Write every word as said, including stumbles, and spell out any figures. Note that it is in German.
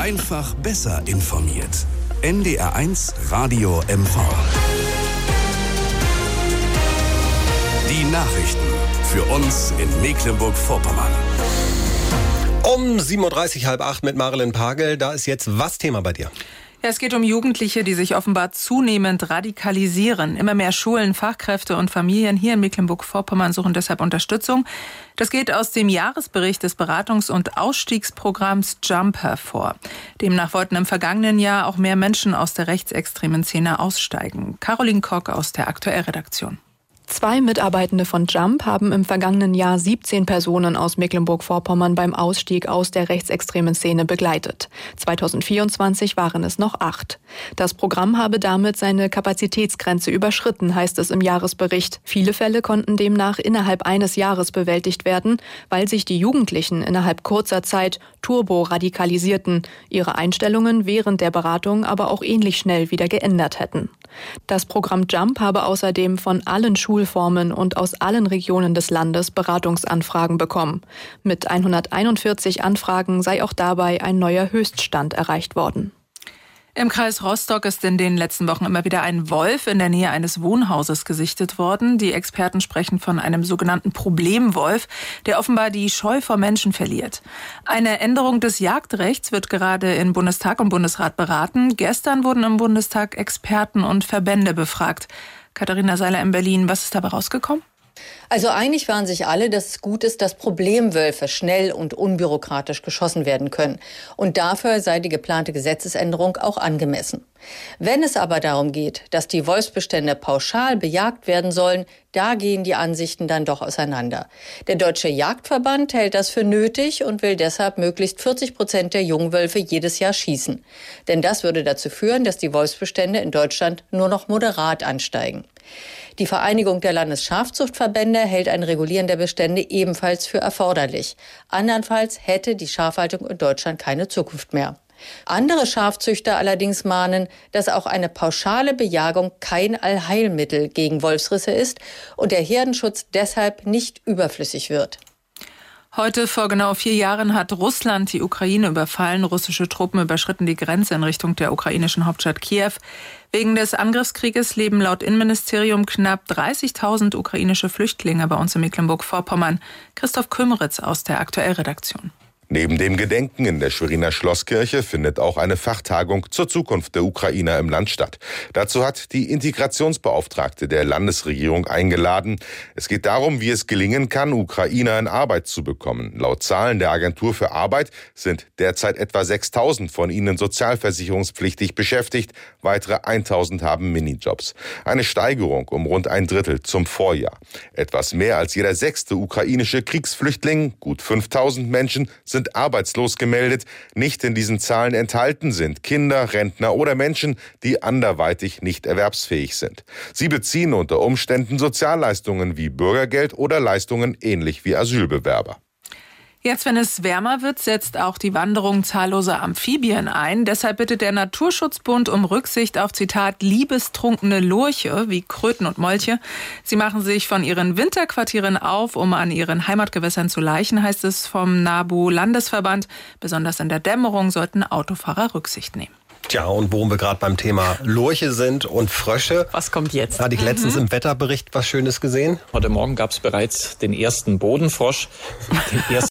Einfach besser informiert. N D R eins Radio M V. Die Nachrichten für uns in Mecklenburg-Vorpommern. Um sieben Uhr dreißig, halb acht mit Marilyn Pagel. Da ist jetzt was Thema bei dir? Ja, es geht um Jugendliche, die sich offenbar zunehmend radikalisieren. Immer mehr Schulen, Fachkräfte und Familien hier in Mecklenburg-Vorpommern suchen deshalb Unterstützung. Das geht aus dem Jahresbericht des Beratungs- und Ausstiegsprogramms JUMP hervor. Demnach wollten im vergangenen Jahr auch mehr Menschen aus der rechtsextremen Szene aussteigen. Caroline Kock aus der Aktuellredaktion. Zwei Mitarbeitende von JUMP haben im vergangenen Jahr siebzehn Personen aus Mecklenburg-Vorpommern beim Ausstieg aus der rechtsextremen Szene begleitet. zweitausendvierundzwanzig waren es noch acht. Das Programm habe damit seine Kapazitätsgrenze überschritten, heißt es im Jahresbericht. Viele Fälle konnten demnach innerhalb eines Jahres bewältigt werden, weil sich die Jugendlichen innerhalb kurzer Zeit turbo-radikalisierten, ihre Einstellungen während der Beratung aber auch ähnlich schnell wieder geändert hätten. Das Programm JUMP habe außerdem von allen Schulformen und aus allen Regionen des Landes Beratungsanfragen bekommen. Mit hunderteinundvierzig Anfragen sei auch dabei ein neuer Höchststand erreicht worden. Im Kreis Rostock ist in den letzten Wochen immer wieder ein Wolf in der Nähe eines Wohnhauses gesichtet worden. Die Experten sprechen von einem sogenannten Problemwolf, der offenbar die Scheu vor Menschen verliert. Eine Änderung des Jagdrechts wird gerade in Bundestag und Bundesrat beraten. Gestern wurden im Bundestag Experten und Verbände befragt. Katharina Seiler in Berlin, was ist dabei rausgekommen? Also einig waren sich alle, dass es gut ist, dass Problemwölfe schnell und unbürokratisch geschossen werden können. Und dafür sei die geplante Gesetzesänderung auch angemessen. Wenn es aber darum geht, dass die Wolfsbestände pauschal bejagt werden sollen, da gehen die Ansichten dann doch auseinander. Der Deutsche Jagdverband hält das für nötig und will deshalb möglichst vierzig Prozent der Jungwölfe jedes Jahr schießen. Denn das würde dazu führen, dass die Wolfsbestände in Deutschland nur noch moderat ansteigen. Die Vereinigung der Landesschafzuchtverbände hält ein Regulieren der Bestände ebenfalls für erforderlich. Andernfalls hätte die Schafhaltung in Deutschland keine Zukunft mehr. Andere Schafzüchter allerdings mahnen, dass auch eine pauschale Bejagung kein Allheilmittel gegen Wolfsrisse ist und der Herdenschutz deshalb nicht überflüssig wird. Heute vor genau vier Jahren hat Russland die Ukraine überfallen. Russische Truppen überschritten die Grenze in Richtung der ukrainischen Hauptstadt Kiew. Wegen des Angriffskrieges leben laut Innenministerium knapp dreißigtausend ukrainische Flüchtlinge bei uns in Mecklenburg-Vorpommern. Christoph Kümmeritz aus der Aktuellredaktion. Neben dem Gedenken in der Schweriner Schlosskirche findet auch eine Fachtagung zur Zukunft der Ukrainer im Land statt. Dazu hat die Integrationsbeauftragte der Landesregierung eingeladen. Es geht darum, wie es gelingen kann, Ukrainer in Arbeit zu bekommen. Laut Zahlen der Agentur für Arbeit sind derzeit etwa sechstausend von ihnen sozialversicherungspflichtig beschäftigt. Weitere tausend haben Minijobs. Eine Steigerung um rund ein Drittel zum Vorjahr. Etwas mehr als jeder sechste ukrainische Kriegsflüchtling, gut fünftausend Menschen, sind arbeitslos gemeldet. Nicht in diesen Zahlen enthalten sind Kinder, Rentner oder Menschen, die anderweitig nicht erwerbsfähig sind. Sie beziehen unter Umständen Sozialleistungen wie Bürgergeld oder Leistungen ähnlich wie Asylbewerber. Jetzt, wenn es wärmer wird, setzt auch die Wanderung zahlloser Amphibien ein. Deshalb bittet der Naturschutzbund um Rücksicht auf, Zitat, liebestrunkene Lurche wie Kröten und Molche. Sie machen sich von ihren Winterquartieren auf, um an ihren Heimatgewässern zu laichen, heißt es vom NABU-Landesverband. Besonders in der Dämmerung sollten Autofahrer Rücksicht nehmen. Tja, und worum wir gerade beim Thema Lurche sind und Frösche. Was kommt jetzt? Hatte ich letztens mhm. im Wetterbericht was Schönes gesehen. Heute Morgen gab es bereits den ersten Bodenfrosch. Den ersten